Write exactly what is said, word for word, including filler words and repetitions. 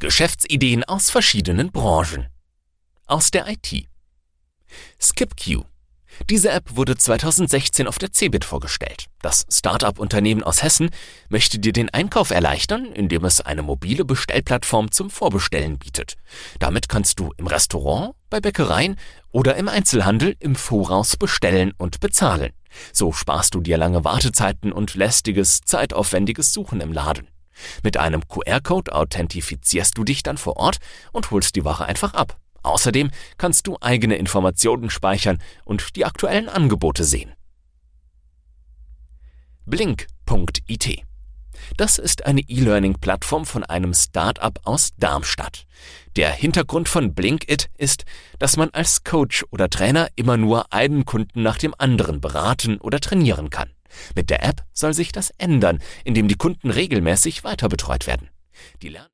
Geschäftsideen aus verschiedenen Branchen. Aus der I T. SkipQ. Diese App wurde zweitausendsechzehn auf der ceBIT vorgestellt. Das Start-up-Unternehmen aus Hessen möchte dir den Einkauf erleichtern, indem es eine mobile Bestellplattform zum Vorbestellen bietet. Damit kannst du im Restaurant, bei Bäckereien oder im Einzelhandel im Voraus bestellen und bezahlen. So sparst du dir lange Wartezeiten und lästiges, zeitaufwendiges Suchen im Laden. Mit einem Q R-Code authentifizierst du dich dann vor Ort und holst die Ware einfach ab. Außerdem kannst du eigene Informationen speichern und die aktuellen Angebote sehen. Blink Punkt I T. Das ist eine E-Learning-Plattform von einem Start-up aus Darmstadt. Der Hintergrund von Blinkit ist, dass man als Coach oder Trainer immer nur einen Kunden nach dem anderen beraten oder trainieren kann. Mit der App soll sich das ändern, indem die Kunden regelmäßig weiter betreut werden. Die Lern-